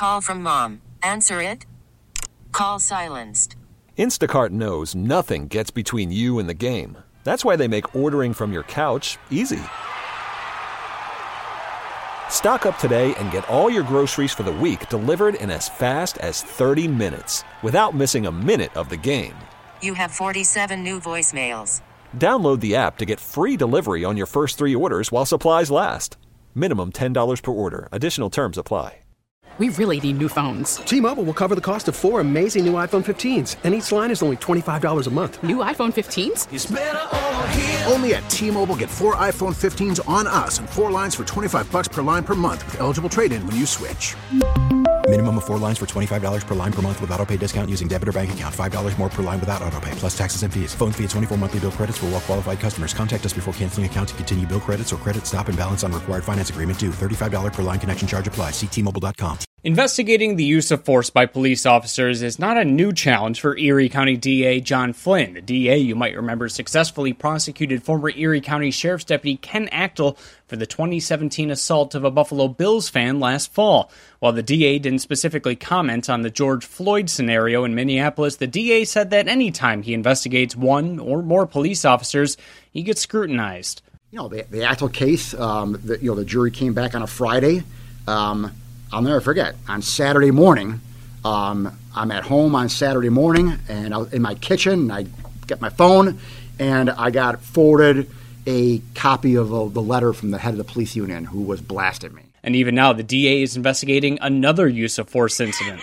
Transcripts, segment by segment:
call from mom. Answer it. Call silenced. Instacart knows nothing gets between you and the game. That's why they make ordering from your couch easy. Stock up today and get all your groceries for the week delivered in as fast as 30 minutes without missing a minute of the game. You have 47 new voicemails. Download the app to get free delivery on your first 3 orders while supplies last. Minimum $10 per order. Additional terms apply. We really need new phones. T-Mobile will cover the cost of 4 amazing new iPhone 15s, and each line is only $25 a month. New iPhone 15s? It's better over here. Only at T-Mobile, get 4 iPhone 15s on us and 4 lines for $25 per line per month with eligible trade-in when you switch. Minimum of 4 lines for $25 per line per month with autopay discount using debit or bank account. $5 more per line without autopay, plus taxes and fees. Phone fee at 24 monthly bill credits for well-qualified customers. Contact us before canceling account to continue bill credits or credit stop and balance on required finance agreement due. $35 per line connection charge applies. See T-Mobile.com. Investigating the use of force by police officers is not a new challenge for Erie County DA John Flynn. The DA, you might remember, successfully prosecuted former Erie County Sheriff's Deputy Ken Achtel for the 2017 assault of a Buffalo Bills fan last fall. While the DA didn't specifically comment on the George Floyd scenario in Minneapolis, the DA said that anytime he investigates one or more police officers, he gets scrutinized. You know, the Achtel case, the jury came back on a Friday. I'll never forget, on Saturday morning, I'm at home on Saturday morning, and I was in my kitchen, and I get my phone, and I got forwarded a copy of the letter from the head of the police union who was blasting me. And even now, the DA is investigating another use of force incident.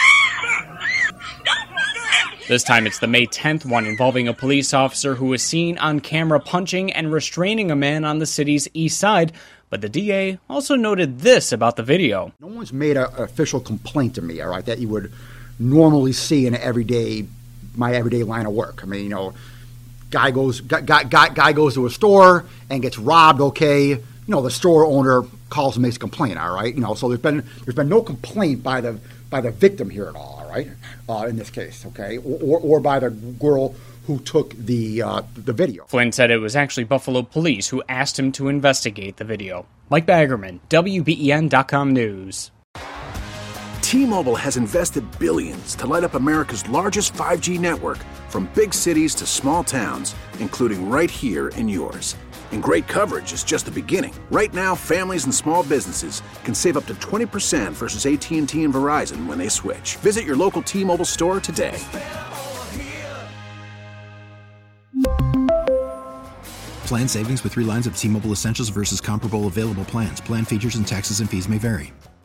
This time it's the May 10th one involving a police officer who was seen on camera punching and restraining a man on the city's east side. But the DA also noted this about the video. No one's made an official complaint to me, all right, that you would normally see in my everyday line of work. I mean, you know, guy goes to a store and gets robbed, okay. You know, the store owner calls and makes a complaint, all right. You know, so there's been no complaint by the victim here at all right, in this case, okay, or by the girl who took the video. Flynn said it was actually Buffalo police who asked him to investigate the video. Mike Baggerman, WBEN.com News. T-Mobile has invested billions to light up America's largest 5G network, from big cities to small towns, including right here in yours. And great coverage is just the beginning. Right now, families and small businesses can save up to 20% versus AT&T and Verizon when they switch. Visit your local T-Mobile store today. Plan savings with 3 lines of T-Mobile Essentials versus comparable available plans. Plan features and taxes and fees may vary.